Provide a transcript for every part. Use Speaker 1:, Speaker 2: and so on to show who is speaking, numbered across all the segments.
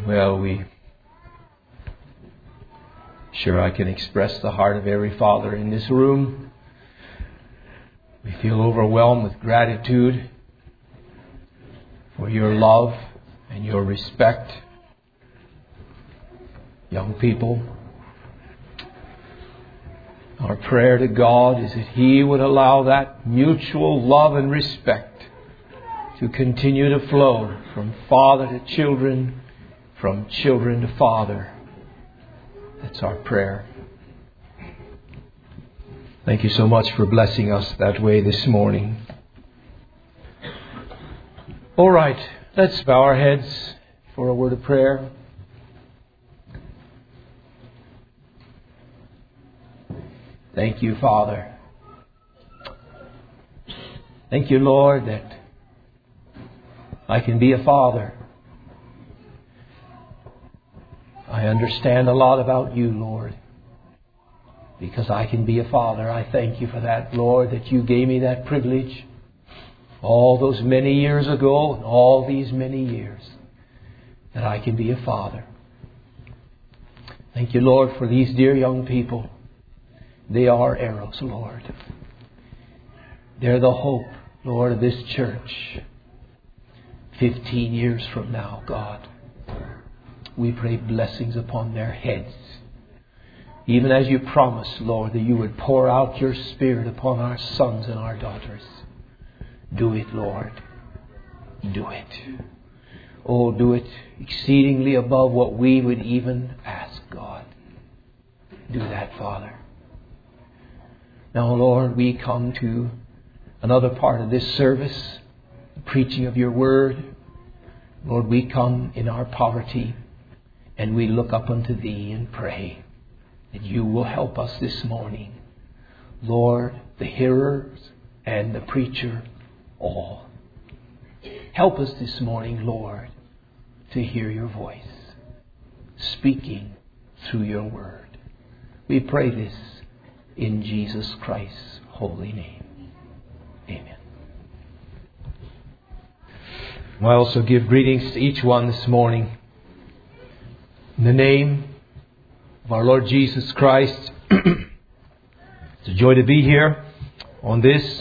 Speaker 1: Well, sure I can express the heart of every father in this room. We feel overwhelmed with gratitude for your love and your respect. Young people, our prayer to God is that He would allow that mutual love and respect to continue to flow from father to children, from children to father. That's our prayer. Thank you so much for blessing us that way this morning. All right, let's bow our heads for a word of prayer. Thank you, Father. Thank you, Lord, that I can be a father. I understand a lot about you, Lord, because I can be a father. I thank you for that, Lord, that you gave me that privilege all those many years ago and all these many years that I can be a father. Thank you, Lord, for these dear young people. They are arrows, Lord. They're the hope, Lord, of this church. 15 years from now, God, we pray blessings upon their heads. Even as you promised, Lord, that you would pour out your Spirit upon our sons and our daughters. Do it, Lord. Do it. Oh, do it exceedingly above what we would even ask, God. Do that, Father. Now, Lord, we come to another part of this service, the preaching of your word. Lord, we come in our poverty and we look up unto Thee and pray that you will help us this morning. Lord, the hearers and the preacher, all. Help us this morning, Lord, to hear your voice speaking through your word. We pray this in Jesus Christ's holy name. Amen. I also give greetings to each one this morning. In the name of our Lord Jesus Christ. It's a joy to be here on this,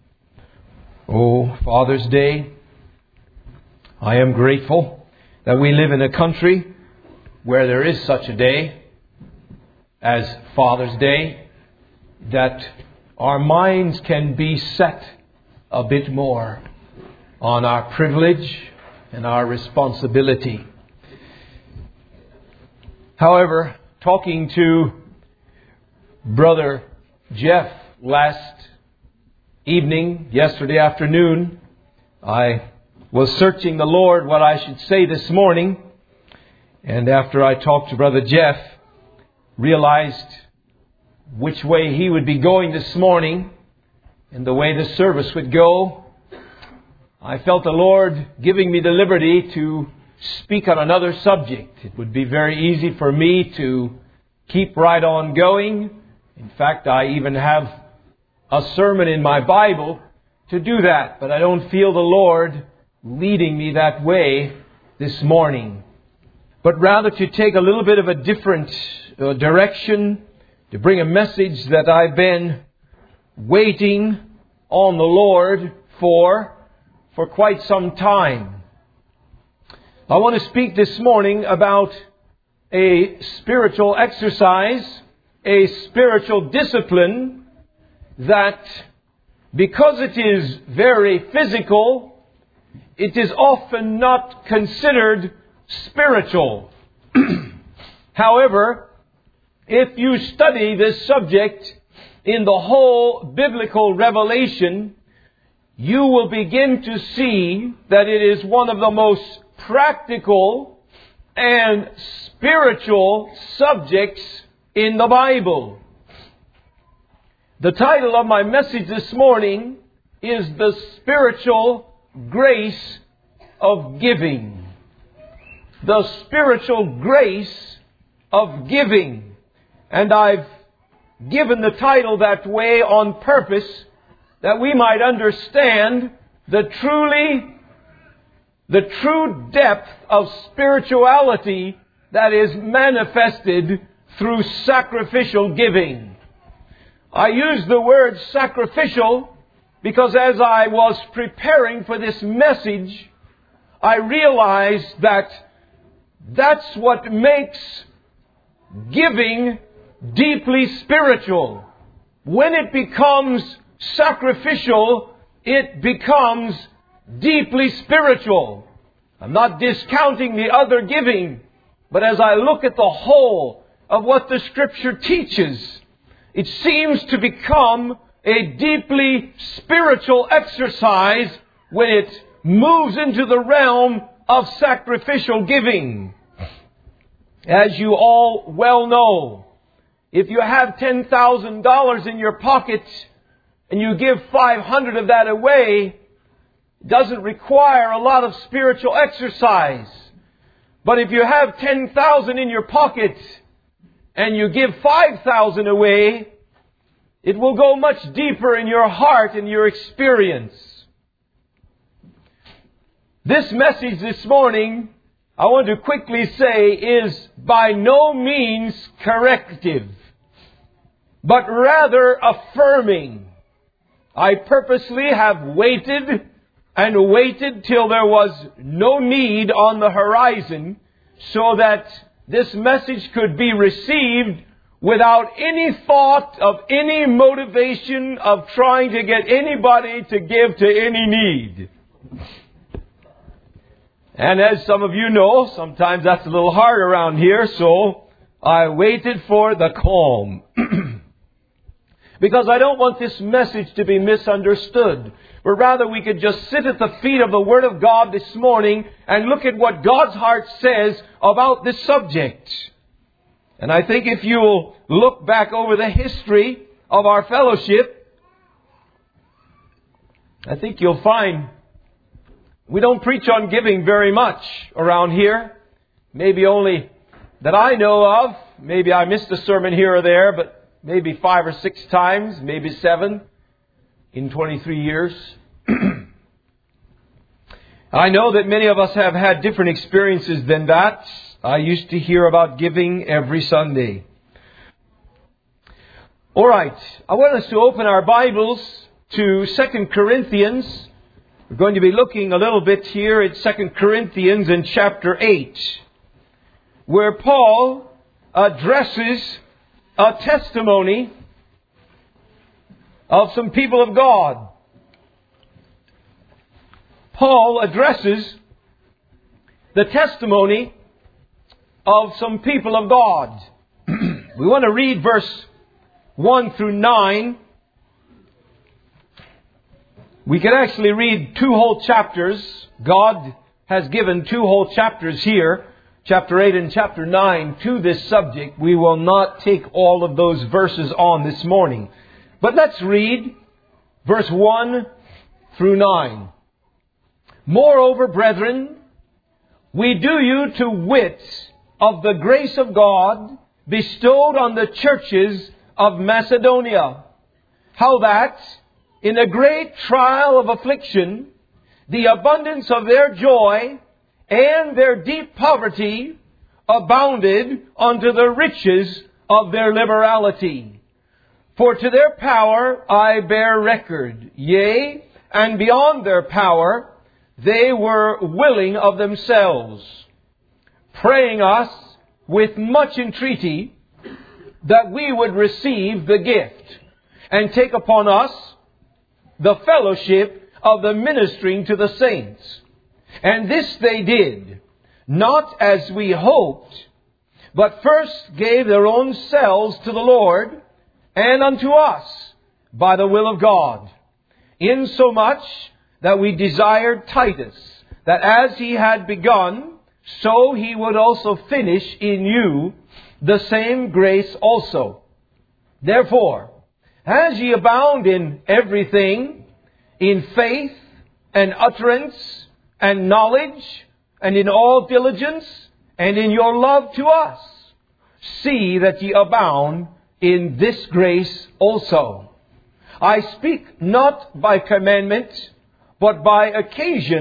Speaker 1: Father's Day. I am grateful that we live in a country where there is such a day as Father's Day, that our minds can be set a bit more on our privilege and our responsibility. However, talking to Brother Jeff last evening, yesterday afternoon, I was searching the Lord what I should say this morning. And after I talked to Brother Jeff, realized which way he would be going this morning and the way the service would go, I felt the Lord giving me the liberty to speak on another subject. It would be very easy for me to keep right on going. In fact, I even have a sermon in my Bible to do that, but I don't feel the Lord leading me that way this morning. But rather to take a little bit of a different direction, to bring a message that I've been waiting on the Lord for quite some time. I want to speak this morning about a spiritual exercise, a spiritual discipline that, because it is very physical, it is often not considered spiritual. However, if you study this subject in the whole biblical revelation, you will begin to see that it is one of the most practical and spiritual subjects in the Bible. The title of my message this morning is The Spiritual Grace of Giving. The spiritual grace of giving. And I've given the title that way on purpose that we might understand the truly the true depth of spirituality that is manifested through sacrificial giving. I use the word sacrificial because as I was preparing for this message, I realized that that's what makes giving deeply spiritual. When it becomes sacrificial, it becomes deeply spiritual. I'm not discounting the other giving, but as I look at the whole of what the Scripture teaches, it seems to become a deeply spiritual exercise when it moves into the realm of sacrificial giving. As you all well know, if you have $10,000 in your pocket and you give 500 of that away, it doesn't require a lot of spiritual exercise. But if you have 10,000 in your pocket and you give 5,000 away, it will go much deeper in your heart and your experience. This message this morning, I want to quickly say, is by no means corrective, but rather affirming. I purposely have waited and waited till there was no need on the horizon so that this message could be received without any thought of any motivation of trying to get anybody to give to any need. And as some of you know, sometimes that's a little hard around here, so I waited for the calm. Because I don't want this message to be misunderstood, but rather we could just sit at the feet of the Word of God this morning and look at what God's heart says about this subject. And I think if you'll look back over the history of our fellowship, I think you'll find we don't preach on giving very much around here. Maybe only that I know of. Maybe I missed a sermon here or there, but maybe 5 or 6 times, maybe 7 in 23 years. I know that many of us have had different experiences than that. I used to hear about giving every Sunday. All right, I want us to open our Bibles to 2 Corinthians. We're going to be looking a little bit here at 2 Corinthians in chapter 8, where Paul addresses a testimony of some people of God. Paul addresses the testimony of some people of God. We want to read verse 1 through 9. We can actually read 2 whole chapters. God has given 2 whole chapters here, chapter 8 and chapter 9, to this subject. We will not take all of those verses on this morning. But let's read verse 1 through 9. Moreover, brethren, we do you to wit of the grace of God bestowed on the churches of Macedonia, how that in a great trial of affliction, the abundance of their joy and their deep poverty abounded unto the riches of their liberality. For to their power I bear record, yea, and beyond their power they were willing of themselves, praying us with much entreaty that we would receive the gift and take upon us the fellowship of the ministering to the saints. And this they did, not as we hoped, but first gave their own selves to the Lord and unto us by the will of God, insomuch that we desired Titus, that as he had begun, so he would also finish in you the same grace also. Therefore, as ye abound in everything, in faith and utterance and knowledge, and in all diligence, and in your love to us, see that ye abound in this grace also. I speak not by commandment, but by occasion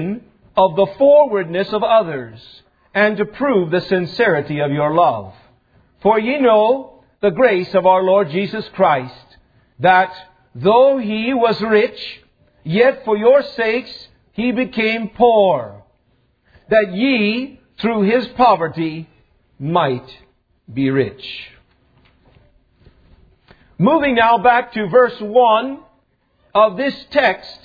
Speaker 1: of the forwardness of others, and to prove the sincerity of your love. For ye know the grace of our Lord Jesus Christ, that though He was rich, yet for your sakes He became poor, that ye through His poverty might be rich. Moving now back to verse 1 of this text,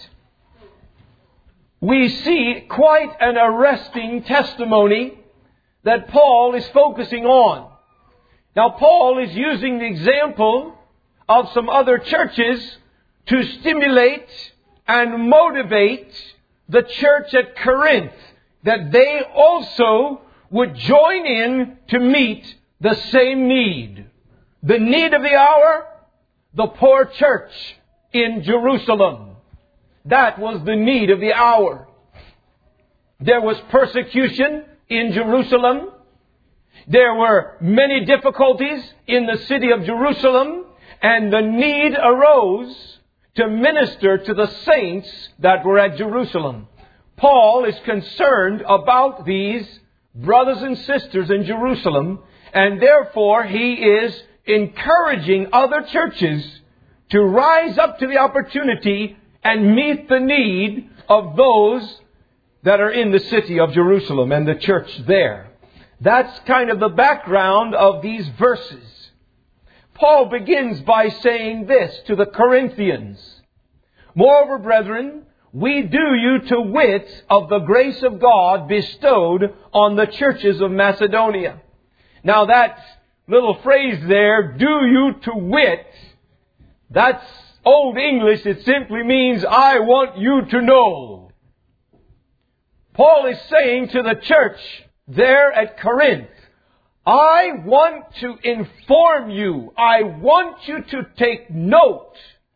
Speaker 1: we see quite an arresting testimony that Paul is focusing on. Now, Paul is using the example of some other churches to stimulate and motivate the church at Corinth, that they also would join in to meet the same need. The need of the hour, the poor church in Jerusalem. That was the need of the hour. There was persecution in Jerusalem. There were many difficulties in the city of Jerusalem, and the need arose to minister to the saints that were at Jerusalem. Paul is concerned about these brothers and sisters in Jerusalem, and therefore he is encouraging other churches to rise up to the opportunity and meet the need of those that are in the city of Jerusalem and the church there. That's kind of the background of these verses. Paul begins by saying this to the Corinthians: Moreover, brethren, we do you to wit of the grace of God bestowed on the churches of Macedonia. Now that little phrase there, do you to wit, that's Old English. It simply means, I want you to know. Paul is saying to the church there at Corinth, I want to inform you. I want you to take note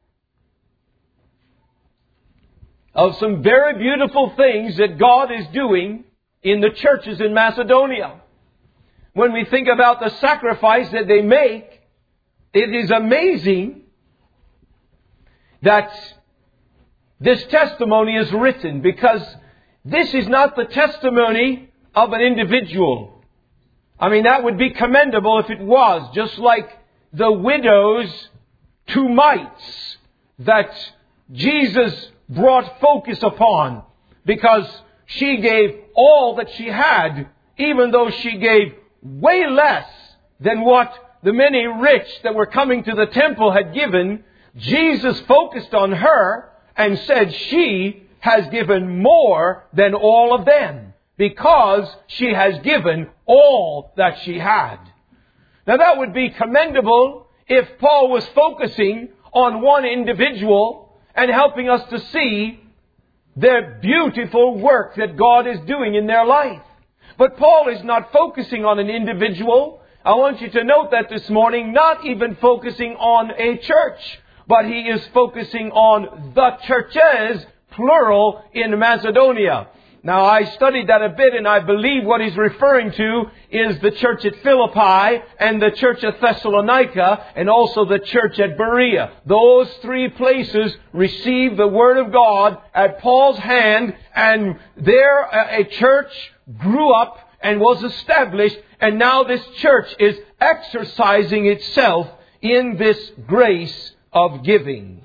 Speaker 1: of some very beautiful things that God is doing in the churches in Macedonia. When we think about the sacrifice that they make, it is amazing that this testimony is written, because this is not the testimony of an individual. I mean, that would be commendable if it was, just like the widow's two mites that Jesus brought focus upon, because she gave all that she had, even though she gave way less than what the many rich that were coming to the temple had given. Jesus focused on her and said she has given more than all of them, because she has given all that she had. Now that would be commendable if Paul was focusing on one individual and helping us to see the beautiful work that God is doing in their life. But Paul is not focusing on an individual. I want you to note that this morning, not even focusing on a church, but he is focusing on the churches, plural, in Macedonia. Now, I studied that a bit, and I believe what he's referring to is the church at Philippi and the church at Thessalonica and also the church at Berea. Those three places received the Word of God at Paul's hand, and there a church grew up and was established, and now this church is exercising itself in this grace of giving.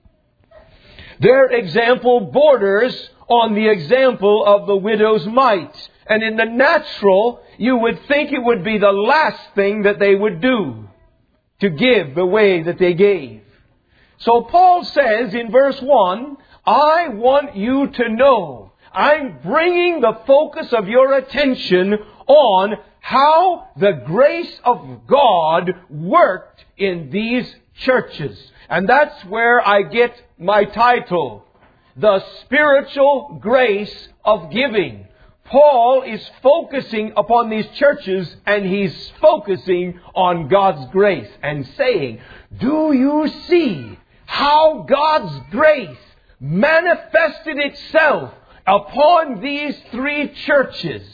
Speaker 1: Their example borders on the example of the widow's mite. And in the natural, you would think it would be the last thing that they would do, to give the way that they gave. So Paul says in verse 1, I want you to know, I'm bringing the focus of your attention on how the grace of God worked in these churches. And that's where I get my title, The Spiritual Grace of Giving. Paul is focusing upon these churches, and he's focusing on God's grace and saying, do you see how God's grace manifested itself upon these three churches?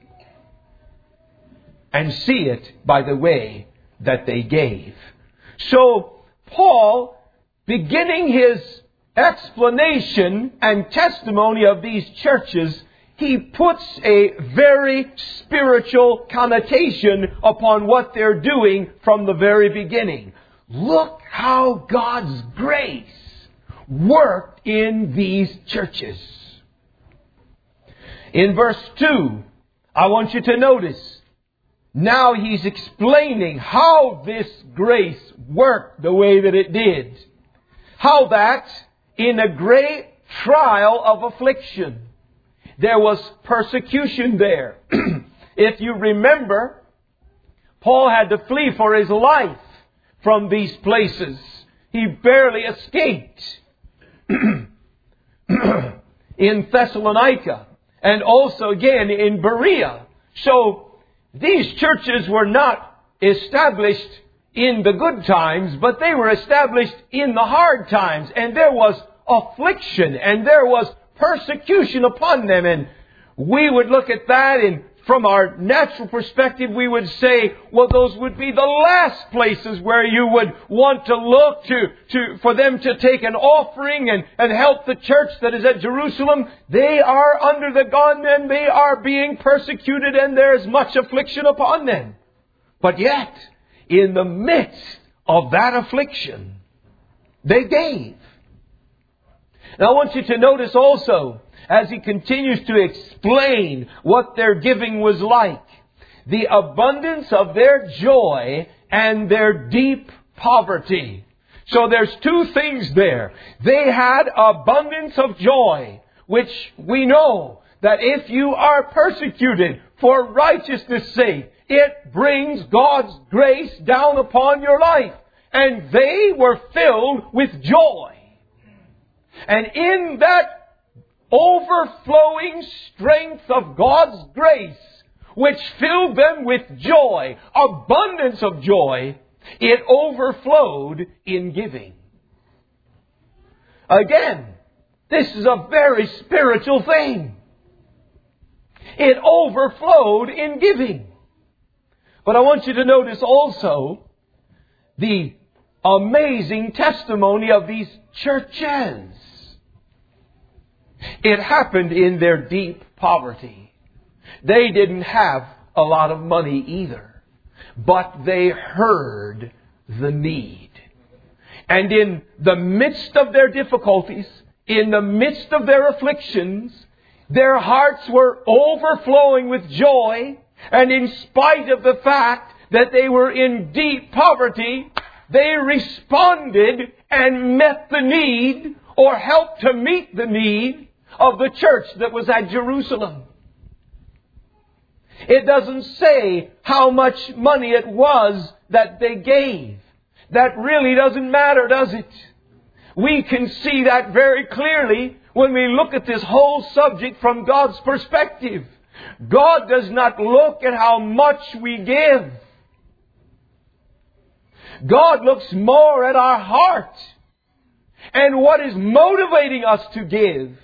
Speaker 1: And see it by the way that they gave. So Paul, beginning his explanation and testimony of these churches, he puts a very spiritual connotation upon what they're doing from the very beginning. Look how God's grace worked in these churches. In verse 2, I want you to notice, now he's explaining how this grace worked the way that it did. How that in a great trial of affliction, there was persecution there. If you remember, Paul had to flee for his life from these places. He barely escaped in Thessalonica and also again in Berea. So these churches were not established in the good times, but they were established in the hard times. And there was affliction and there was persecution upon them. And we would look at that, and from our natural perspective, we would say, well, those would be the last places where you would want to look for them to take an offering and help the church that is at Jerusalem. They are under the gun and they are being persecuted and there is much affliction upon them. But yet, in the midst of that affliction, they gave. Now I want you to notice also, as he continues to explain what their giving was like, the abundance of their joy and their deep poverty. So there's two things there. They had abundance of joy, which we know that if you are persecuted for righteousness' sake, it brings God's grace down upon your life. And they were filled with joy. And in that overflowing strength of God's grace, which filled them with joy, abundance of joy, it overflowed in giving. Again, this is a very spiritual thing. It overflowed in giving. But I want you to notice also the amazing testimony of these churches. It happened in their deep poverty. They didn't have a lot of money either, but they heard the need. And in the midst of their difficulties, in the midst of their afflictions, their hearts were overflowing with joy. And in spite of the fact that they were in deep poverty, they responded and met the need, or helped to meet the need of the church that was at Jerusalem. It doesn't say how much money it was that they gave. That really doesn't matter, does it? We can see that very clearly when we look at this whole subject from God's perspective. God does not look at how much we give. God looks more at our heart and what is motivating us to give.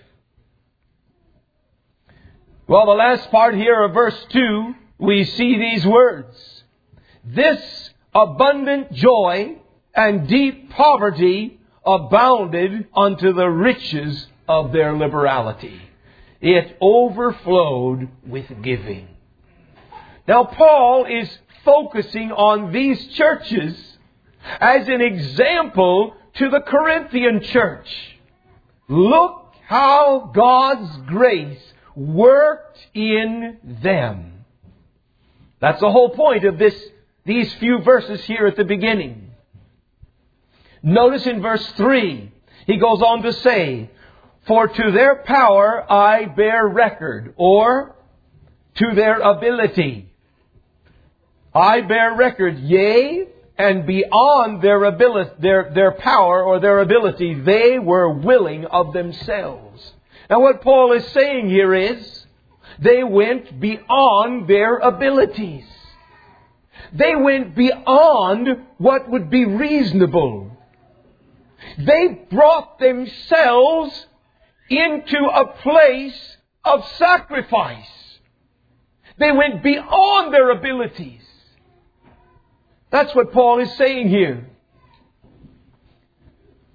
Speaker 1: Well, the last part here of verse 2, we see these words. This abundant joy and deep poverty abounded unto the riches of their liberality. It overflowed with giving. Now, Paul is focusing on these churches as an example to the Corinthian church. Look how God's grace worked in them. That's the whole point of these few verses here at the beginning. Notice in verse 3, he goes on to say, for to their power I bear record, or to their ability. I bear record, yea, and beyond their ability, their power or their ability, they were willing of themselves. Now what Paul is saying here is, they went beyond their abilities. They went beyond what would be reasonable. They brought themselves into a place of sacrifice. They went beyond their abilities. That's what Paul is saying here.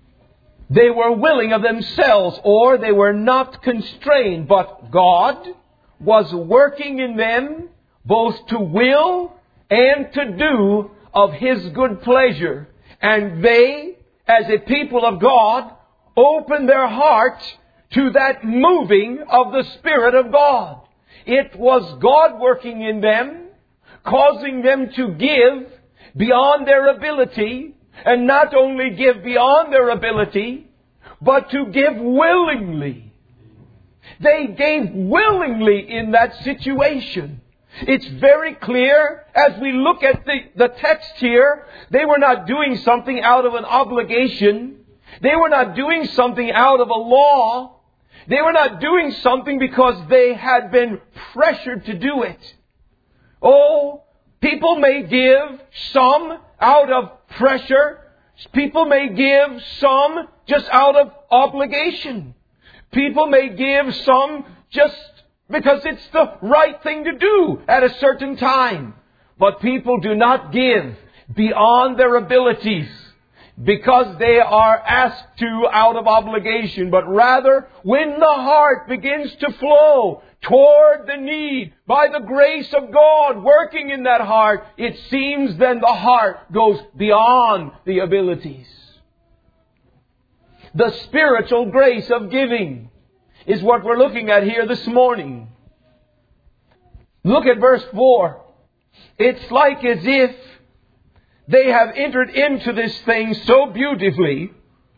Speaker 1: They were willing of themselves, or they were not constrained, but God was working in them both to will and to do of His good pleasure. And they, as a people of God, opened their heart to that moving of the Spirit of God. It was God working in them, causing them to give beyond their ability, and not only give beyond their ability, but to give willingly. They gave willingly in that situation. It's very clear as we look at the text here. They were not doing something out of an obligation. They were not doing something out of a law. They were not doing something because they had been pressured to do it. Oh, people may give some out of pressure. People may give some just out of obligation. People may give some just because it's the right thing to do at a certain time. But people do not give beyond their abilities because they are asked to out of obligation, but rather when the heart begins to flow toward the need by the grace of God working in that heart, it seems then the heart goes beyond the abilities. The spiritual grace of giving is what we're looking at here this morning. Look at verse 4. It's like as if they have entered into this thing so beautifully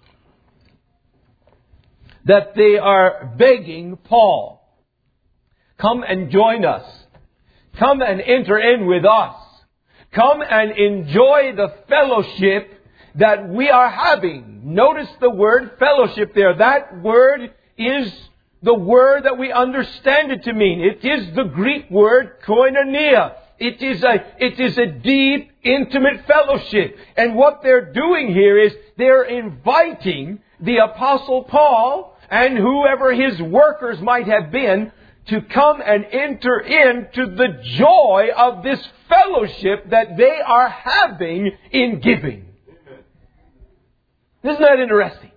Speaker 1: that they are begging Paul, come and join us. Come and enter in with us. Come and enjoy the fellowship that we are having. Notice the word fellowship there. That word is the word that we understand it to mean. It is the Greek word koinonia. It is a deep, intimate fellowship. And what they're doing here is they're inviting the Apostle Paul and whoever his workers might have been to come and enter into the joy of this fellowship that they are having in giving. Isn't that interesting?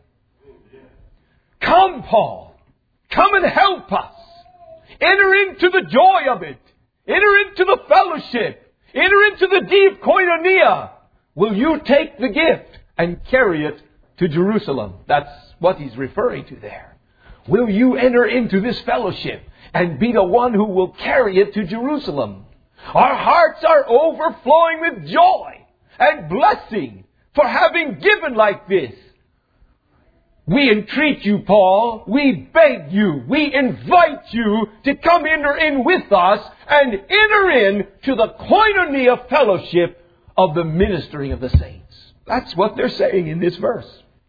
Speaker 1: Come, Paul. Come and help us. Enter into the joy of it. Enter into the fellowship. Enter into the deep koinonia. Will you take the gift and carry it to Jerusalem? That's what he's referring to there. Will you enter into this fellowship and be the one who will carry it to Jerusalem? Our hearts are overflowing with joy and blessing for having given like this. We entreat you, Paul. We beg you. We invite you to come enter in with us and enter in to the koinonia fellowship of the ministering of the saints. That's what they're saying in this verse.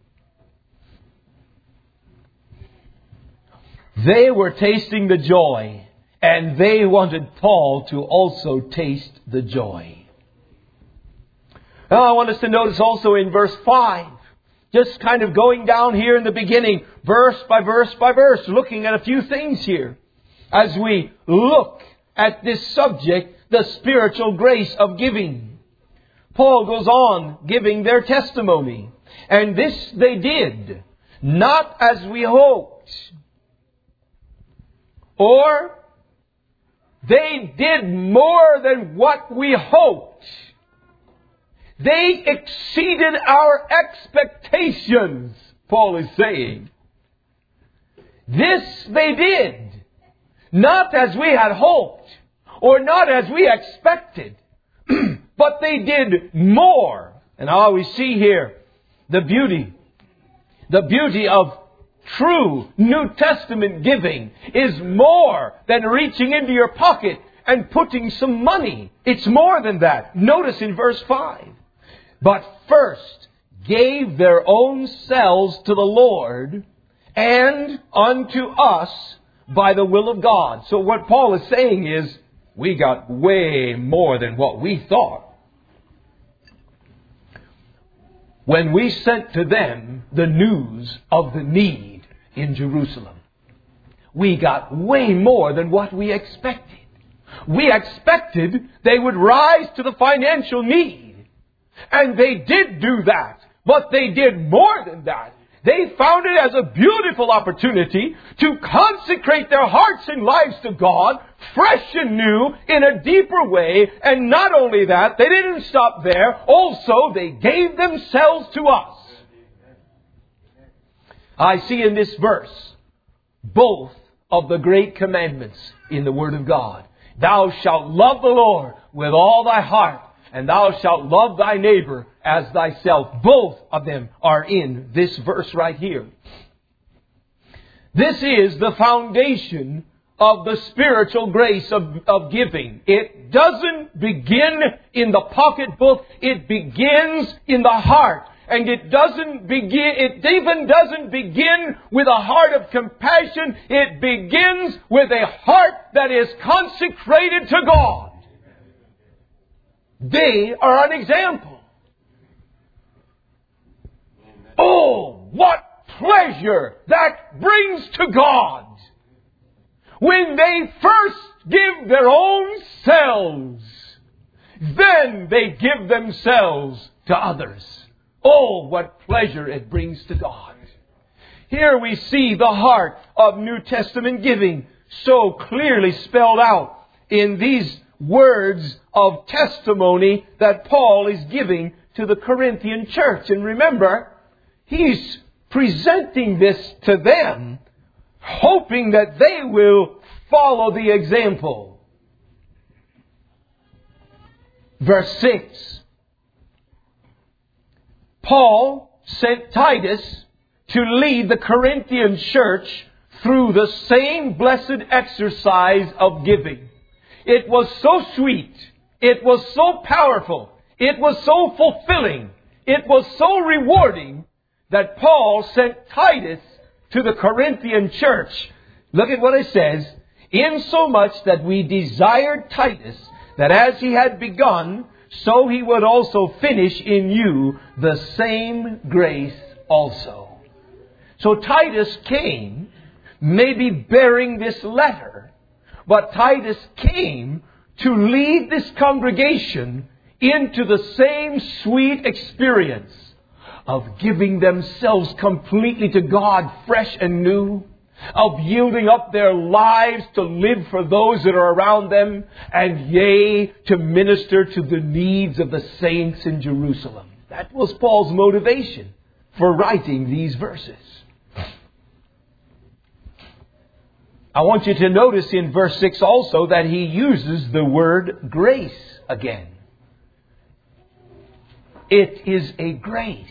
Speaker 1: They were tasting the joy, and they wanted Paul to also taste the joy. Now I want us to notice also in verse 5, just kind of going down here in the beginning, verse by verse by verse, looking at a few things here. As we look at this subject, the spiritual grace of giving. Paul goes on giving their testimony. And this they did, not as we hoped. Or they did more than what we hoped. They exceeded our expectations, Paul is saying. This they did, not as we had hoped, or not as we expected, but they did more. And now we see here the beauty of true New Testament giving is more than reaching into your pocket and putting some money. It's more than that. Notice in verse 5. But first gave their own selves to the Lord and unto us by the will of God. So what Paul is saying is, we got way more than what we thought. When we sent to them the news of the need in Jerusalem, we got way more than what we expected. We expected they would rise to the financial need. And they did do that. But they did more than that. They found it as a beautiful opportunity to consecrate their hearts and lives to God, fresh and new, in a deeper way. And not only that, they didn't stop there. Also, they gave themselves to us. I see in this verse both of the great commandments in the Word of God. Thou shalt love the Lord with all thy heart, and thou shalt love thy neighbor as thyself. Both of them are in this verse right here. This is the foundation of the spiritual grace of giving. It doesn't begin in the pocketbook. It begins in the heart. And it even doesn't begin with a heart of compassion. It begins with a heart that is consecrated to God. They are an example. Oh, what pleasure that brings to God when they first give their own selves, then they give themselves to others. Oh, what pleasure it brings to God. Here we see the heart of New Testament giving so clearly spelled out in these words of testimony that Paul is giving to the Corinthian church. And remember, he's presenting this to them, hoping that they will follow the example. Verse 6. Paul sent Titus to lead the Corinthian church through the same blessed exercise of giving. It was so sweet. It was so powerful. It was so fulfilling. It was so rewarding that Paul sent Titus to the Corinthian church. Look at what it says. Insomuch that we desired Titus, that as he had begun, so he would also finish in you the same grace also. So Titus came, maybe bearing this letter, but Titus came to lead this congregation into the same sweet experience of giving themselves completely to God, fresh and new, of yielding up their lives to live for those that are around them, and yea, to minister to the needs of the saints in Jerusalem. That was Paul's motivation for writing these verses. I want you to notice in verse 6 also that he uses the word grace again. It is a grace.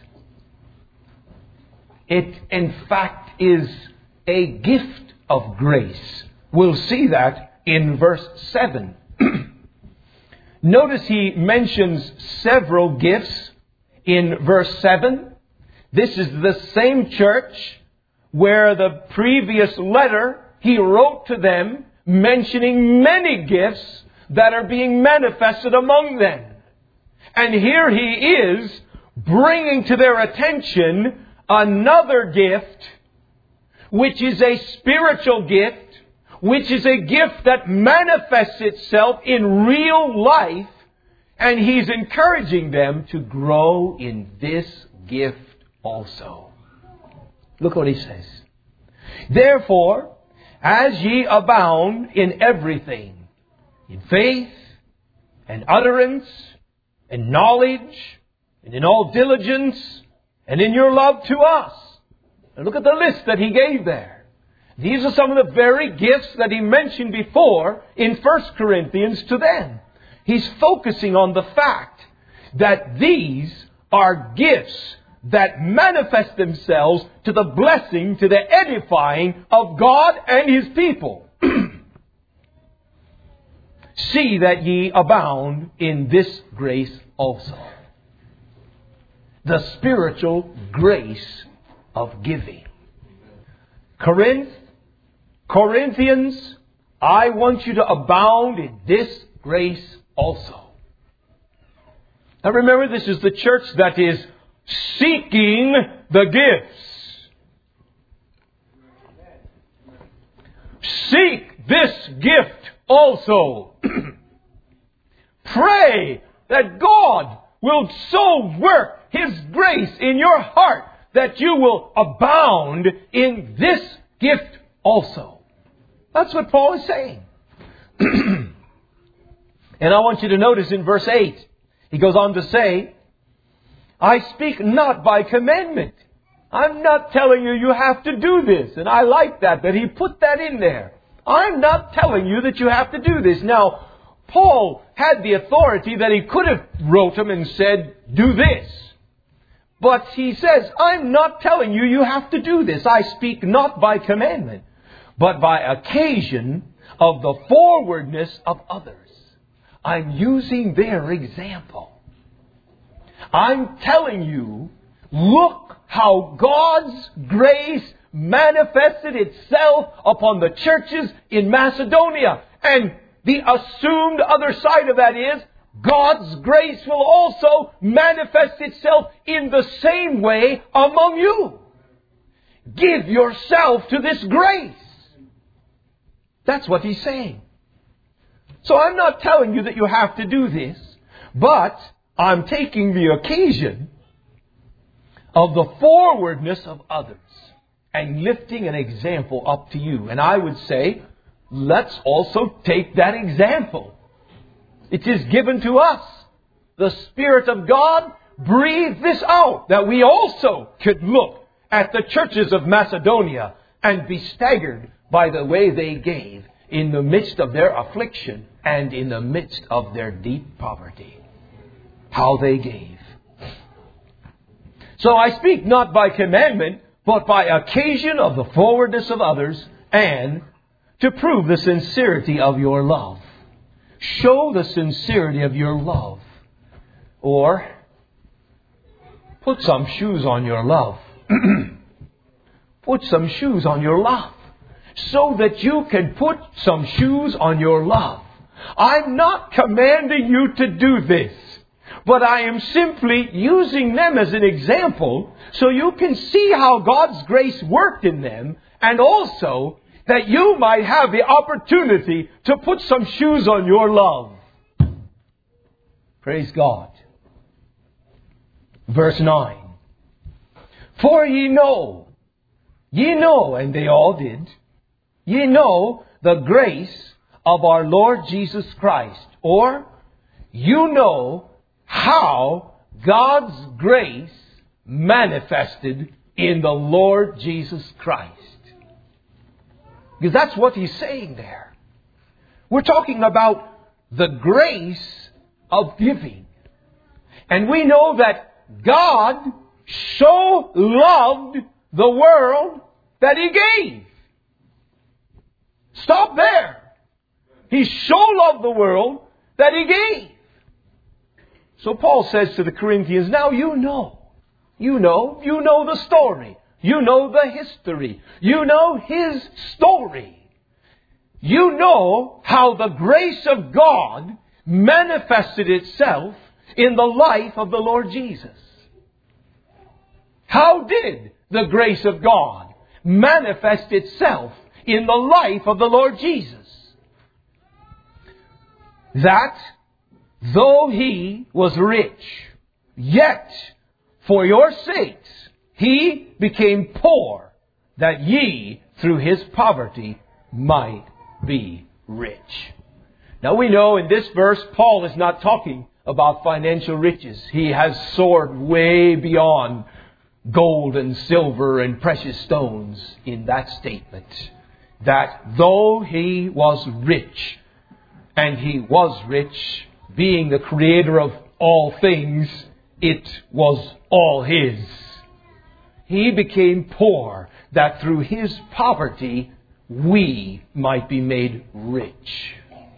Speaker 1: It, in fact, is a gift of grace. We'll see that in verse 7. Notice he mentions several gifts in verse 7. This is the same church where the previous letter he wrote to them mentioning many gifts that are being manifested among them. And here he is bringing to their attention another gift, which is a spiritual gift, which is a gift that manifests itself in real life, and he's encouraging them to grow in this gift also. Look what he says. Therefore, as ye abound in everything, in faith and utterance and knowledge and in all diligence and in your love to us. And look at the list that he gave there. These are some of the very gifts that he mentioned before in 1 Corinthians to them. He's focusing on the fact that these are gifts that manifest themselves to the blessing, to the edifying of God and His people. See that ye abound in this grace also. The spiritual grace of giving. Corinthians, I want you to abound in this grace also. Now remember, this is the church that is seeking the gifts. Seek this gift also. Pray that God will so work His grace in your heart that you will abound in this gift also. That's what Paul is saying. And I want you to notice in verse 8, he goes on to say, I speak not by commandment. I'm not telling you you have to do this. And I like that he put that in there. I'm not telling you that you have to do this. Now, Paul had the authority that he could have wrote him and said, do this. But he says, I'm not telling you you have to do this. I speak not by commandment, but by occasion of the forwardness of others. I'm using their example. I'm telling you, look how God's grace manifested itself upon the churches in Macedonia. And the assumed other side of that is, God's grace will also manifest itself in the same way among you. Give yourself to this grace. That's what he's saying. So I'm not telling you that you have to do this, but I'm taking the occasion of the forwardness of others and lifting an example up to you. And I would say, let's also take that example. It is given to us. The Spirit of God breathed this out, that we also could look at the churches of Macedonia and be staggered by the way they gave in the midst of their affliction and in the midst of their deep poverty. How they gave. So I speak not by commandment, but by occasion of the forwardness of others, and to prove the sincerity of your love. Show the sincerity of your love. Or, put some shoes on your love. Put some shoes on your love. So that you can put some shoes on your love. I'm not commanding you to do this. But I am simply using them as an example so you can see how God's grace worked in them, and also that you might have the opportunity to put some shoes on your love. Praise God. Verse 9. For ye know, and they all did, ye know the grace of our Lord Jesus Christ, or you know how God's grace manifested in the Lord Jesus Christ. Because that's what he's saying there. We're talking about the grace of giving. And we know that God so loved the world that He gave. Stop there. He so loved the world that He gave. So Paul says to the Corinthians, now you know the story. You know the history. You know His story. You know how the grace of God manifested itself in the life of the Lord Jesus. How did the grace of God manifest itself in the life of the Lord Jesus? That though He was rich, yet for your sakes He became poor, that ye through His poverty might be rich. Now we know in this verse Paul is not talking about financial riches. He has soared way beyond gold and silver and precious stones in that statement. That though He was rich, and He was rich, being the creator of all things, it was all His. He became poor, that through His poverty we might be made rich.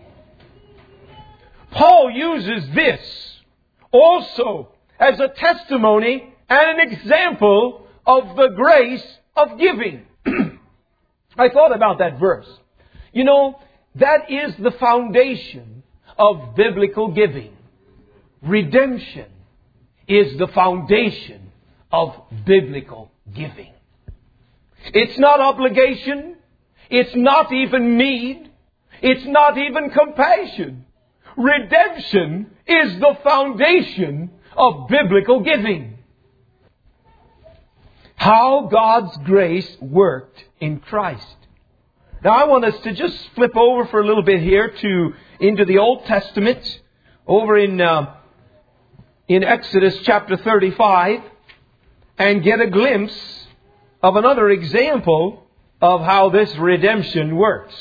Speaker 1: Paul uses this also as a testimony and an example of the grace of giving. I thought about that verse. You know, that is the foundation of biblical giving. Redemption is the foundation of biblical giving. It's not obligation. It's not even need. It's not even compassion. Redemption is the foundation of biblical giving. how God's grace worked in Christ. Now I want us to just flip over for a little bit here into the Old Testament, over in Exodus chapter 35, and get a glimpse of another example of how this redemption works.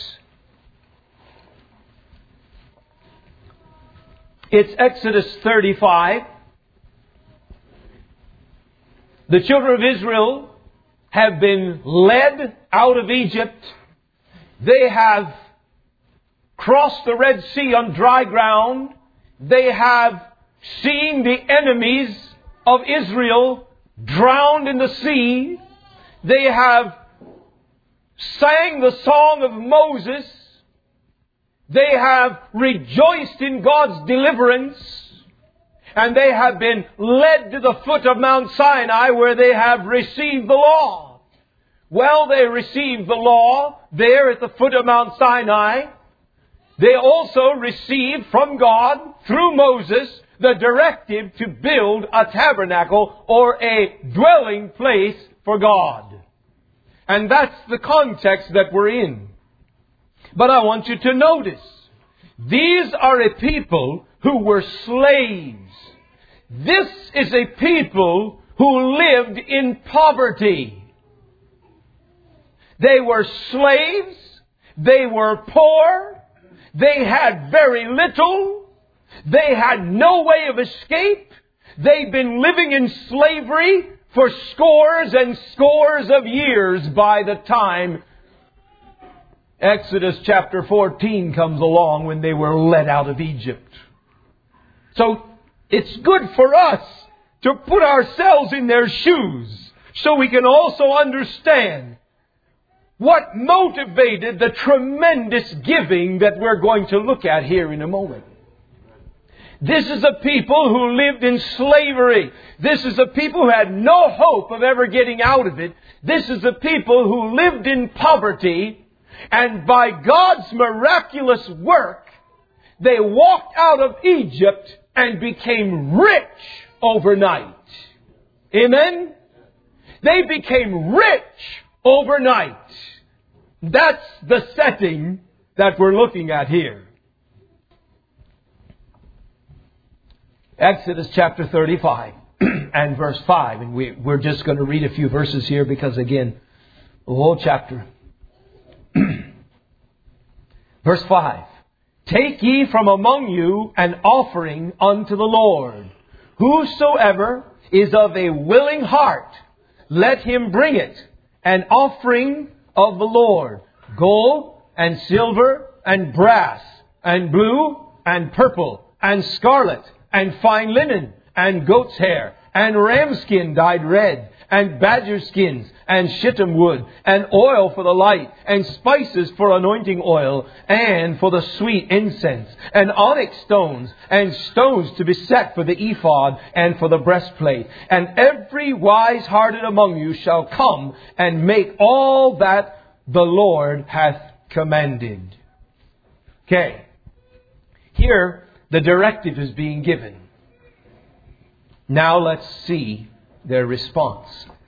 Speaker 1: It's Exodus 35. The children of Israel have been led out of Egypt. They have crossed the Red Sea on dry ground. They have seen the enemies of Israel drowned in the sea. They have sang the song of Moses. They have rejoiced in God's deliverance. And they have been led to the foot of Mount Sinai where they have received the law. Well, they received the law there at the foot of Mount Sinai. They also received from God, through Moses, the directive to build a tabernacle or a dwelling place for God. And that's the context that we're in. But I want you to notice, these are a people who were slaves. This is a people who lived in poverty. They were slaves. They were poor. They had very little. They had no way of escape. They'd been living in slavery for scores and scores of years by the time Exodus chapter 14 comes along, when they were led out of Egypt. So it's good for us to put ourselves in their shoes so we can also understand what motivated the tremendous giving that we're going to look at here in a moment. This is a people who lived in slavery. This is a people who had no hope of ever getting out of it. This is a people who lived in poverty. And by God's miraculous work, they walked out of Egypt and became rich overnight. Amen? They became rich overnight. That's the setting that we're looking at here. Exodus chapter 35 and verse 5. And we're just going to read a few verses here because, again, the whole chapter. Verse 5. Take ye from among you an offering unto the Lord. Whosoever is of a willing heart, let him bring it, an offering of the Lord. Gold and silver and brass and blue and purple and scarlet and fine linen and goat's hair and ram skin dyed red and badger skins and shittim wood and oil for the light and spices for anointing oil and for the sweet incense and onyx stones and stones to be set for the ephod and for the breastplate. And every wise-hearted among you shall come and make all that the Lord hath commanded. Okay. Here, the directive is being given. Now let's see their response.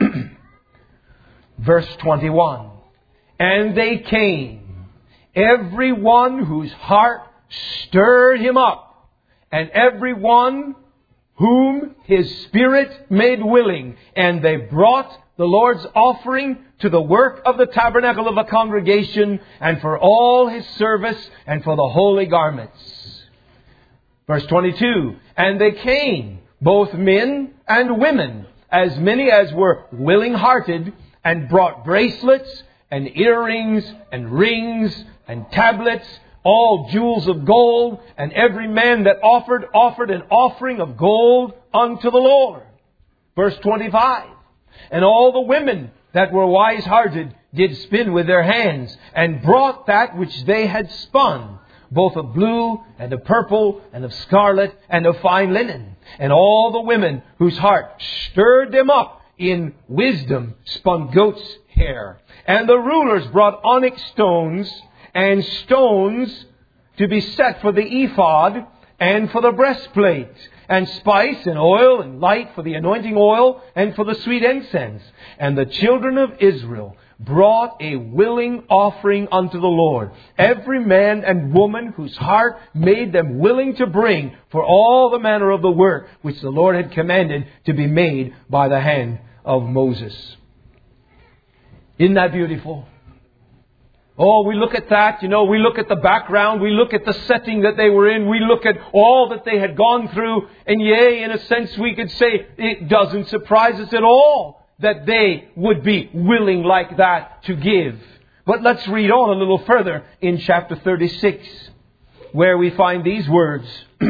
Speaker 1: Verse 21. And they came, every one whose heart stirred him up, and every one whom his spirit made willing. And they brought the Lord's offering to the work of the tabernacle of the congregation, and for all his service, and for the holy garments. Verse 22. And they came, both men and women, as many as were willing-hearted, and brought bracelets and earrings and rings and tablets, all jewels of gold, and every man that offered an offering of gold unto the Lord. Verse 25. And all the women that were wise-hearted did spin with their hands, and brought that which they had spun, both of blue and of purple and of scarlet and of fine linen. And all the women whose heart stirred them up in wisdom spun goat's hair. And the rulers brought onyx stones and stones to be set for the ephod and for the breastplate, and spice and oil and light for the anointing oil and for the sweet incense. And the children of Israel brought a willing offering unto the Lord, every man and woman whose heart made them willing to bring for all the manner of the work which the Lord had commanded to be made by the hand of Moses. Isn't that beautiful? Oh, we look at that, we look at the background, we look at the setting that they were in, we look at all that they had gone through, and yea, in a sense we could say it doesn't surprise us at all that they would be willing like that to give. But let's read on a little further in chapter 36, where we find these words.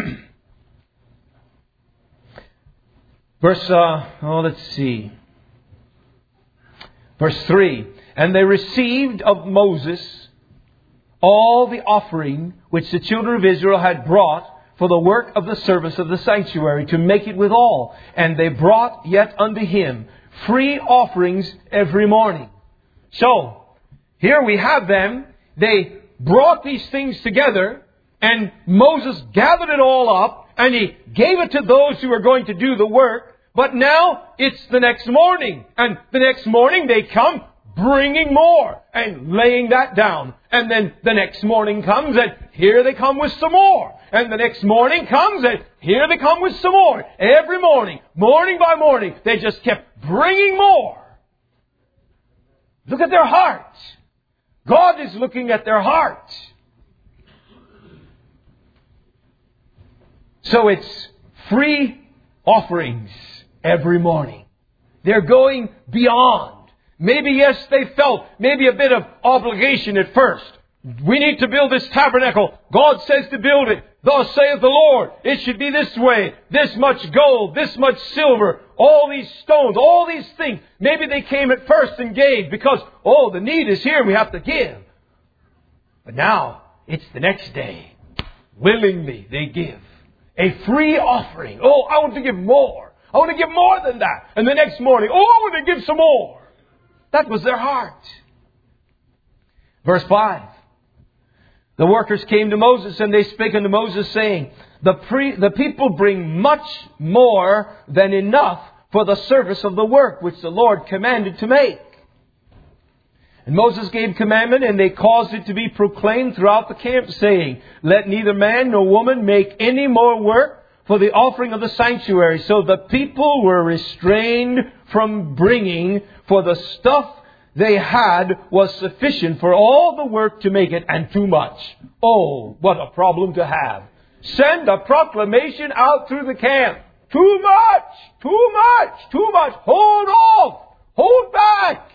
Speaker 1: Verse 3. And they received of Moses all the offering which the children of Israel had brought for the work of the service of the sanctuary, to make it withal. And they brought yet unto him free offerings every morning. So, here we have them. They brought these things together, and Moses gathered it all up, and he gave it to those who were going to do the work. But now it's the next morning, and the next morning they come bringing more and laying that down. And then the next morning comes, and here they come with some more. And the next morning comes, and here they come with some more. Every morning, morning by morning, they just kept bringing more. Look at their hearts. God is looking at their hearts. So it's free offerings every morning. They're going beyond. Maybe, yes, they felt maybe a bit of obligation at first. We need to build this tabernacle. God says to build it. Thus saith the Lord. It should be this way. This much gold, this much silver, all these stones, all these things. Maybe they came at first and gave because, the need is here. We have to give. But now, it's the next day. Willingly they give. A free offering. I want to give more. I want to give more than that. And the next morning, I want to give some more. That was their heart. Verse 5. The workers came to Moses, and they spake unto Moses, saying, the people bring much more than enough for the service of the work which the Lord commanded to make. And Moses gave commandment, and they caused it to be proclaimed throughout the camp, saying, let neither man nor woman make any more work for the offering of the sanctuary. So the people were restrained from bringing, for the stuff they had was sufficient for all the work to make it, and too much. Oh, what a problem to have. Send a proclamation out through the camp. Too much! Too much! Too much! Hold off! Hold back!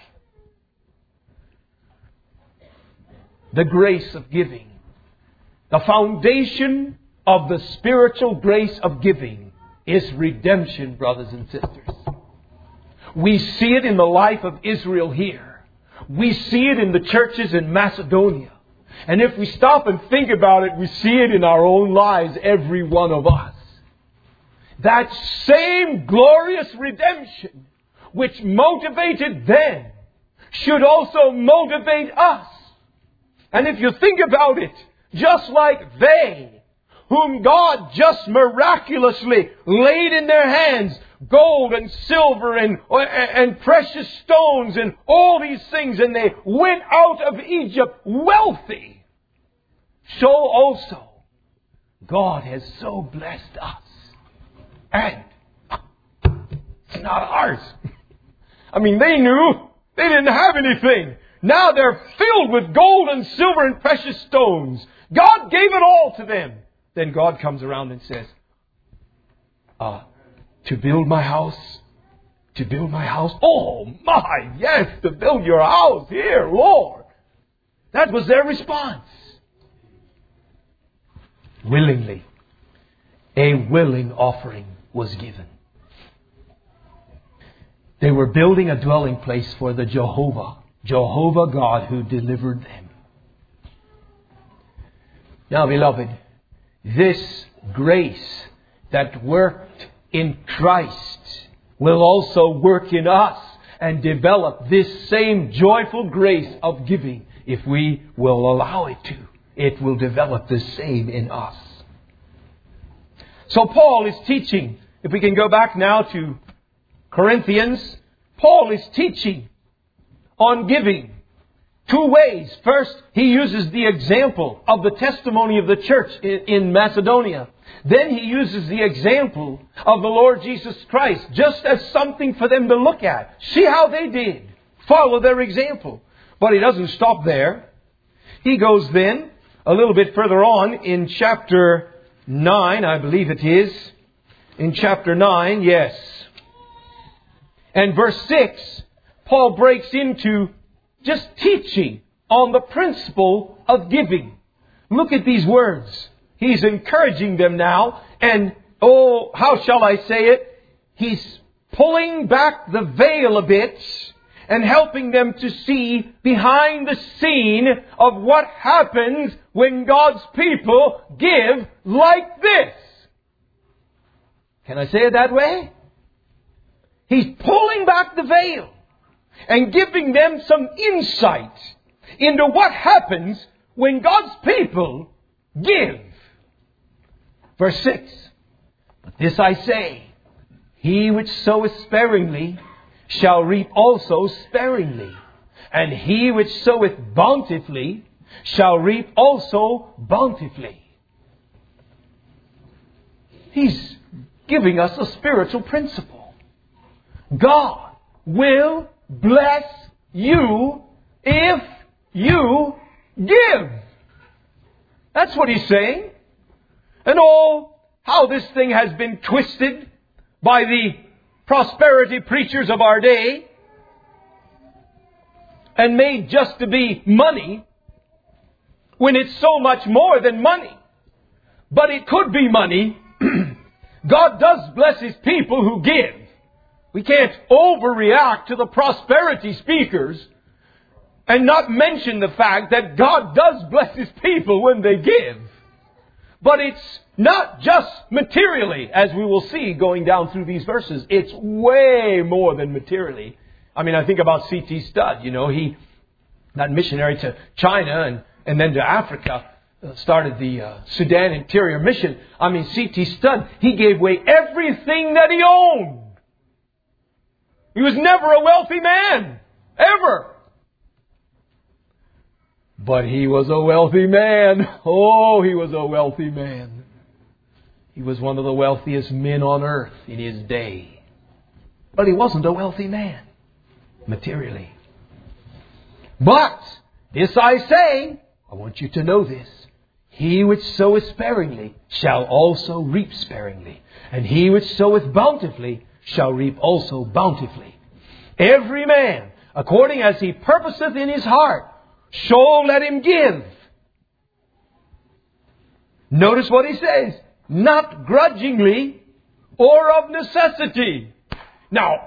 Speaker 1: The grace of giving. The foundation of the spiritual grace of giving is redemption, brothers and sisters. We see it in the life of Israel here. We see it in the churches in Macedonia. And if we stop and think about it, we see it in our own lives, every one of us. That same glorious redemption which motivated them should also motivate us. And if you think about it, just like they, whom God just miraculously laid in their hands gold and silver and precious stones and all these things, and they went out of Egypt wealthy, so also God has so blessed us. And it's not ours. I mean, they knew they didn't have anything. Now they're filled with gold and silver and precious stones. God gave it all to them. Then God comes around and says, to build my house? To build my house? Oh my, yes, to build your house here, Lord. That was their response. Willingly, a willing offering was given. They were building a dwelling place for the Jehovah God who delivered them. Now, beloved, this grace that worked in Christ will also work in us and develop this same joyful grace of giving if we will allow it to. It will develop the same in us. So Paul is teaching. If we can go back now to Corinthians, Paul is teaching on giving. Two ways. First, he uses the example of the testimony of the church in Macedonia. Then he uses the example of the Lord Jesus Christ just as something for them to look at. See how they did. Follow their example. But he doesn't stop there. He goes then a little bit further on in chapter 9, I believe it is. In chapter 9, yes. And verse 6, Paul breaks into just teaching on the principle of giving. Look at these words. He's encouraging them now. And, how shall I say it? He's pulling back the veil a bit and helping them to see behind the scene of what happens when God's people give like this. Can I say it that way? He's pulling back the veil and giving them some insight into what happens when God's people give. Verse 6. But this I say, he which soweth sparingly shall reap also sparingly. And he which soweth bountifully shall reap also bountifully. He's giving us a spiritual principle. God will bless you if you give. That's what he's saying. And how this thing has been twisted by the prosperity preachers of our day and made just to be money when it's so much more than money. But it could be money. God does bless His people who give. We can't overreact to the prosperity speakers and not mention the fact that God does bless His people when they give. But it's not just materially, as we will see going down through these verses. It's way more than materially. I mean, I think about C.T. Studd. You know, he, that missionary to China and then to Africa, started the Sudan Interior Mission. I mean, C.T. Studd, he gave away everything that he owned. He was never a wealthy man. Ever. But he was a wealthy man. Oh, he was a wealthy man. He was one of the wealthiest men on earth in his day. But he wasn't a wealthy man, materially. But, this I say, I want you to know this. He which soweth sparingly shall also reap sparingly. And he which soweth bountifully shall reap also bountifully. Every man, according as he purposeth in his heart, so let him give. Notice what he says. Not grudgingly or of necessity. Now,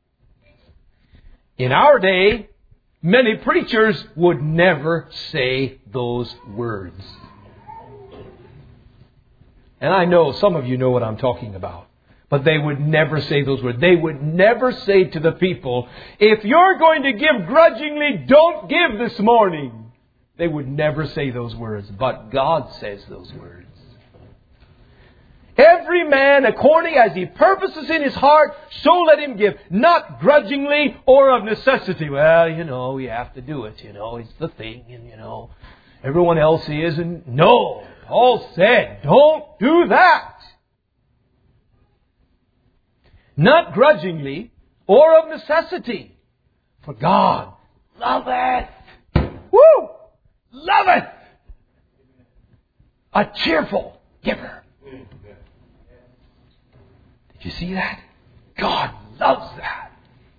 Speaker 1: in our day, many preachers would never say those words. And I know some of you know what I'm talking about. But they would never say those words. They would never say to the people, if you're going to give grudgingly, don't give this morning. They would never say those words. But God says those words. Every man, according as he purposes in his heart, so let him give. Not grudgingly or of necessity. Well, you know, we have to do it. You know, it's the thing. And, you know, everyone else is. And no, Paul said, don't do that. Not grudgingly or of necessity. For God loveth. Woo! Loveth a cheerful giver. Did you see that? God loves that.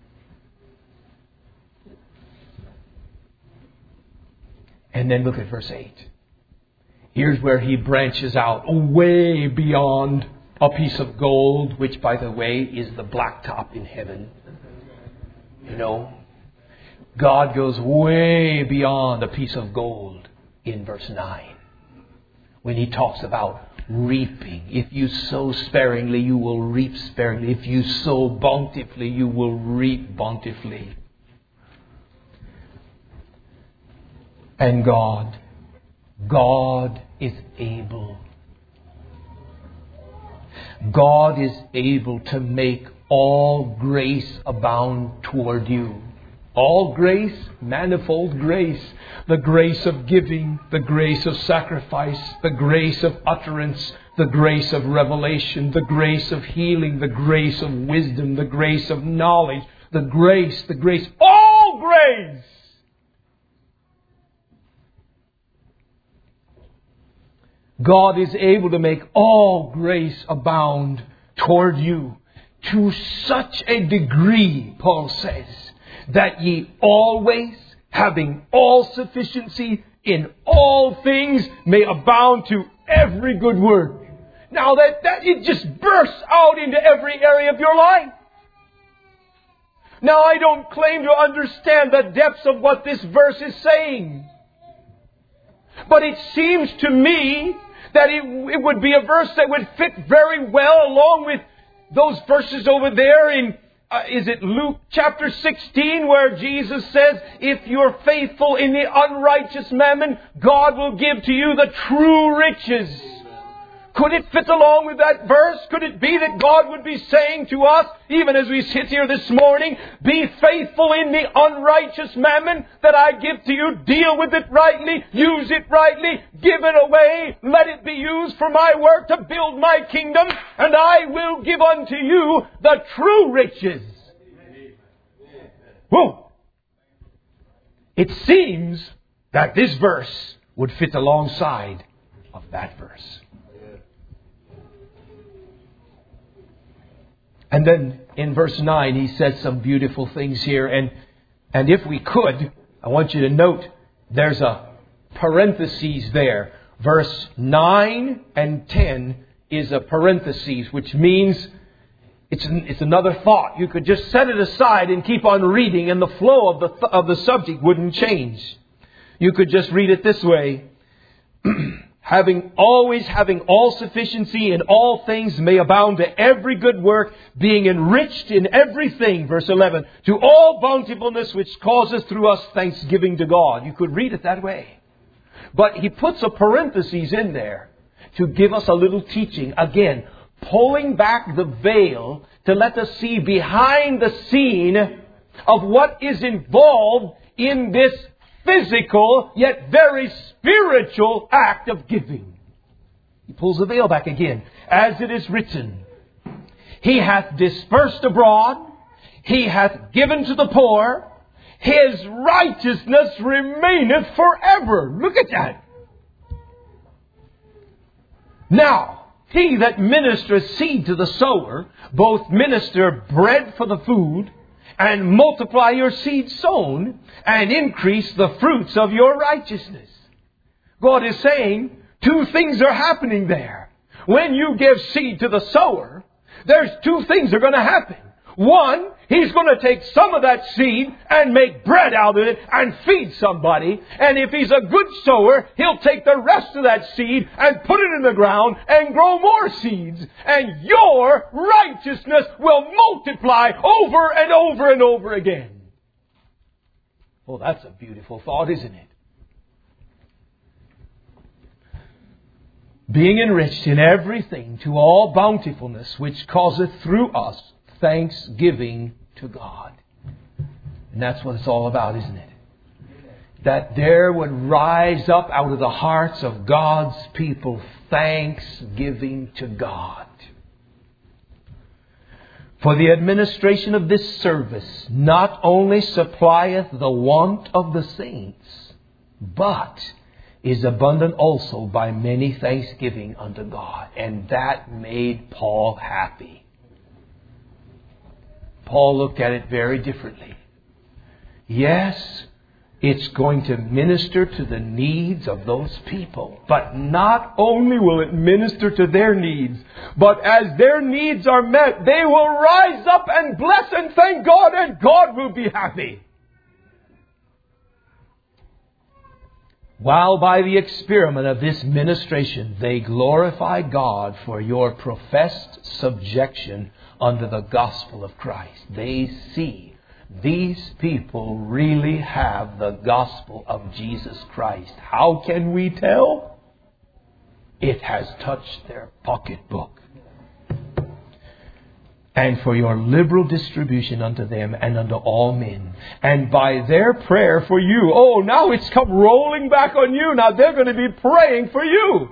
Speaker 1: And then look at verse 8. Here's where he branches out way beyond a piece of gold, which, by the way, is the blacktop in heaven. You know, God goes way beyond a piece of gold in verse 9. When He talks about reaping. If you sow sparingly, you will reap sparingly. If you sow bountifully, you will reap bountifully. And God is able. God is able to make all grace abound toward you. All grace, manifold grace. The grace of giving, the grace of sacrifice, the grace of utterance, the grace of revelation, the grace of healing, the grace of wisdom, the grace of knowledge, the grace, all grace. God is able to make all grace abound toward you to such a degree, Paul says, that ye always, having all sufficiency in all things, may abound to every good work. Now that it just bursts out into every area of your life. Now I don't claim to understand the depths of what this verse is saying. But it seems to me that it would be a verse that would fit very well along with those verses over there in, is it Luke chapter 16, where Jesus says, if you're faithful in the unrighteous mammon, God will give to you the true riches. Could it fit along with that verse? Could it be that God would be saying to us, even as we sit here this morning, be faithful in the unrighteous mammon that I give to you. Deal with it rightly. Use it rightly. Give it away. Let it be used for my work to build my kingdom. And I will give unto you the true riches. Whoa! It seems that this verse would fit alongside of that verse. And then in verse 9, he says some beautiful things here. And if we could, I want you to note, there's a parenthesis there. Verse 9 and 10 is a parenthesis, which means it's another thought. You could just set it aside and keep on reading, and the flow of the subject wouldn't change. You could just read it this way. Having all sufficiency in all things, may abound to every good work, being enriched in everything, verse 11, to all bountifulness which causes through us thanksgiving to God. You could read it that way. But he puts a parenthesis in there to give us a little teaching. Again, pulling back the veil to let us see behind the scene of what is involved in this physical, yet very spiritual act of giving. He pulls the veil back again. As it is written, He hath dispersed abroad, He hath given to the poor, His righteousness remaineth forever. Look at that. Now, He that ministereth seed to the sower, both minister bread for the food, and multiply your seed sown, and increase the fruits of your righteousness. God is saying, two things are happening there. When you give seed to the sower, there's two things that are going to happen. One, he's going to take some of that seed and make bread out of it and feed somebody. And if he's a good sower, he'll take the rest of that seed and put it in the ground and grow more seeds. And your righteousness will multiply over and over and over again. Well, that's a beautiful thought, isn't it? Being enriched in everything to all bountifulness, which causeth through us thanksgiving to God. And that's what it's all about, isn't it? That there would rise up out of the hearts of God's people thanksgiving to God. For the administration of this service not only supplieth the want of the saints, but is abundant also by many thanksgiving unto God. And that made Paul happy. Paul looked at it very differently. Yes, it's going to minister to the needs of those people. But not only will it minister to their needs, but as their needs are met, they will rise up and bless and thank God, and God will be happy. While by the experiment of this ministration they glorify God for your professed subjection under the gospel of Christ. They see these people really have the gospel of Jesus Christ. How can we tell? It has touched their pocketbook. and for your liberal distribution unto them and unto all men. And by their prayer for you, oh, now it's come rolling back on you. Now they're going to be praying for you.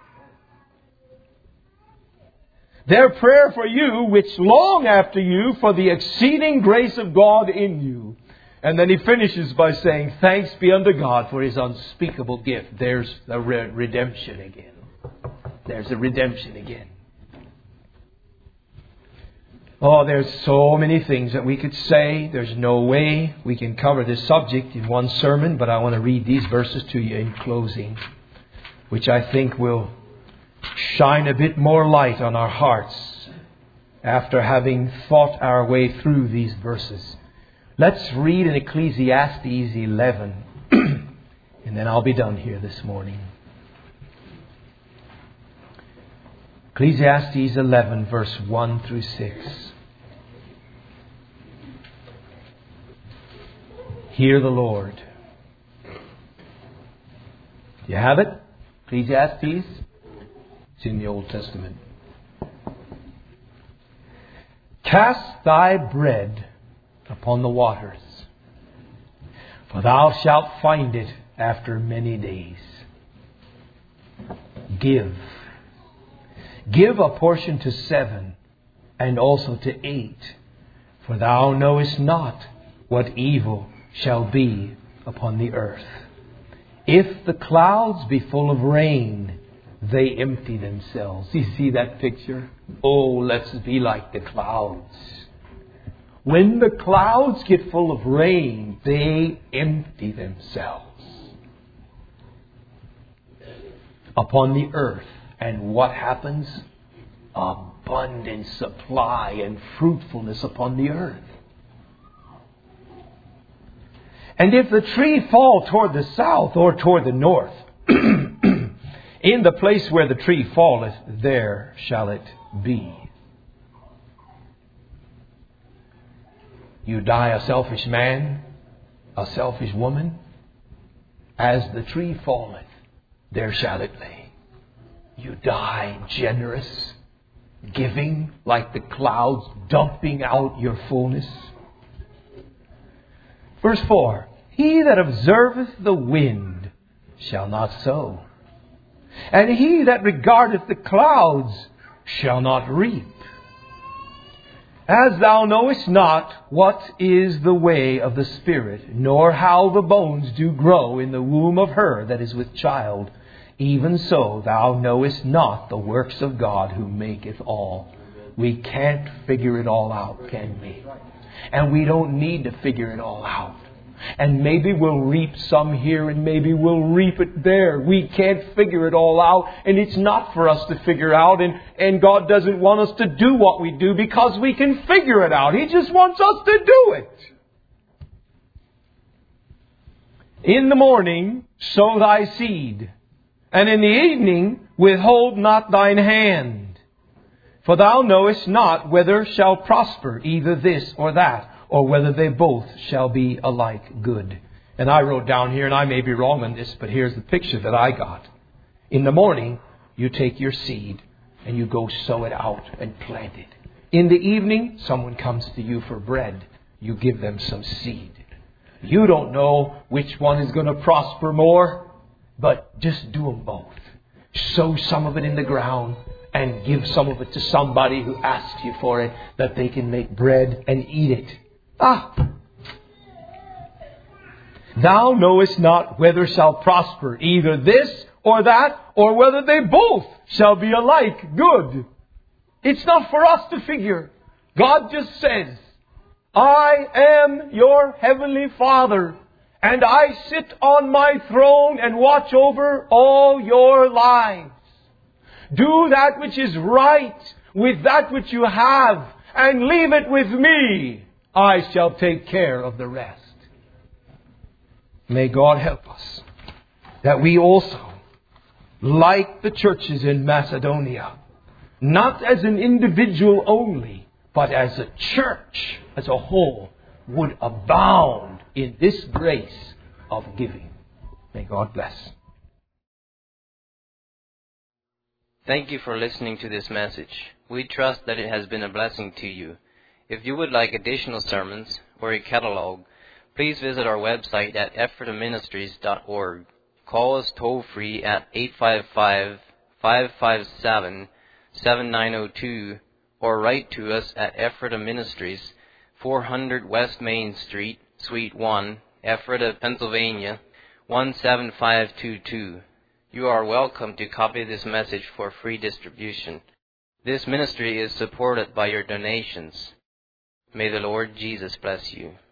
Speaker 1: Their prayer for you, which long after you for the exceeding grace of God in you. And then he finishes by saying, thanks be unto God for His unspeakable gift. There's the redemption again. There's the redemption again. Oh, there's so many things that we could say. There's no way we can cover this subject in one sermon, but I want to read these verses to you in closing, which I think will shine a bit more light on our hearts after having thought our way through these verses. Let's read in Ecclesiastes 11, and then I'll be done here this morning. Ecclesiastes 11, verse 1 through 6. Hear the Lord. You have it? Ecclesiastes? It's in the Old Testament. Cast thy bread upon the waters, for thou shalt find it after many days. Give a portion to 7, and also to 8, for thou knowest not what evil shall be upon the earth. If the clouds be full of rain, they empty themselves. You see that picture? Oh, let's be like the clouds. When the clouds get full of rain, they empty themselves upon the earth. And what happens? Abundant supply and fruitfulness upon the earth. And if the tree fall toward the south or toward the north, in the place where the tree falleth, there shall it be. You die a selfish man, a selfish woman, as the tree falleth, there shall it lay. You die generous, giving like the clouds, dumping out your fullness. Verse 4, he that observeth the wind shall not sow, and he that regardeth the clouds shall not reap. As thou knowest not what is the way of the Spirit, nor how the bones do grow in the womb of her that is with child, even so thou knowest not the works of God who maketh all. We can't figure it all out, can we? And we don't need to figure it all out. And maybe we'll reap some here and maybe we'll reap it there. We can't figure it all out, and it's not for us to figure out. And God doesn't want us to do what we do because we can figure it out. He just wants us to do it. In the morning sow thy seed, and in the evening withhold not thine hand. For thou knowest not whether shall prosper either this or that, or whether they both shall be alike good. And I wrote down here, and I may be wrong on this, but here's the picture that I got. In the morning, you take your seed and you go sow it out and plant it. In the evening, someone comes to you for bread. You give them some seed. You don't know which one is going to prosper more, but just do them both. Sow some of it in the ground and give some of it to somebody who asks you for it, that they can make bread and eat it. Thou knowest not whether shall prosper either this or that, or whether they both shall be alike good. It's not for us to figure. God just says, I am your heavenly Father, and I sit on my throne and watch over all your lives. Do that which is right with that which you have, and leave it with me. I shall take care of the rest. May God help us that we also, like the churches in Macedonia, not as an individual only, but as a church as a whole, would abound in this grace of giving. May God bless.
Speaker 2: Thank you for listening to this message. We trust that it has been a blessing to you. If you would like additional sermons or a catalog, please visit our website at ephrataministries.org. Call us toll-free at 855-557-7902 or write to us at Ephrata Ministries, 400 West Main Street, Suite 1, Ephrata, Pennsylvania, 17522. You are welcome to copy this message for free distribution. This ministry is supported by your donations. May the Lord Jesus bless you.